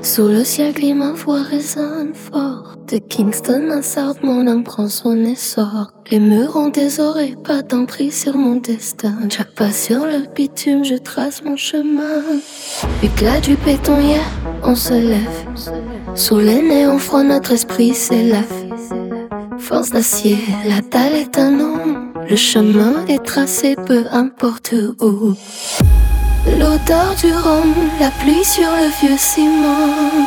Sous le ciel gris, ma voix résonne fort. De Kingston à South, mon âme prend son essor. Les murs ont des oreilles, pas d'emprise sur mon destin. Chaque pas sur le bitume, je trace mon chemin. Éclat du béton, yeah, on se lève. Sous les néons froids, notre esprit s'élève. Force d'acier, la dalle est un nom. Le chemin est tracé, peu importe où. L'odeur du rhum, la pluie sur le vieux ciment.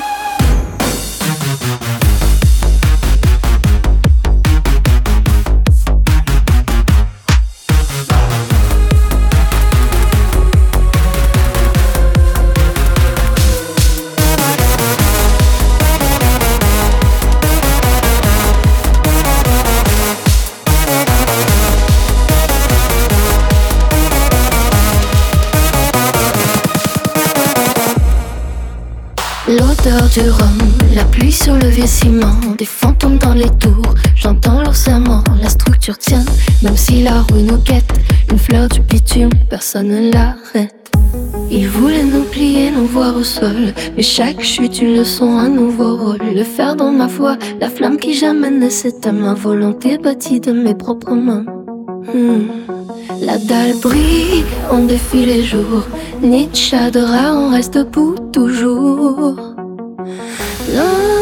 L'odeur du rhum, la pluie sur le vieux ciment. Des fantômes dans les tours, j'entends leurs serments. La structure tient, même si la rue nous guette. Une fleur du bitume, personne ne l'arrête. Ils voulaient nous plier, nous voir au sol. Mais chaque chute une leçon, un nouveau rôle. Le fer dans ma voix, la flamme qui jamais ne s'éteint. Ma volonté bâtie de mes propres mains. La dalle brille, on défie les jours. Nietzsche de rare, on reste debout toujours. Non.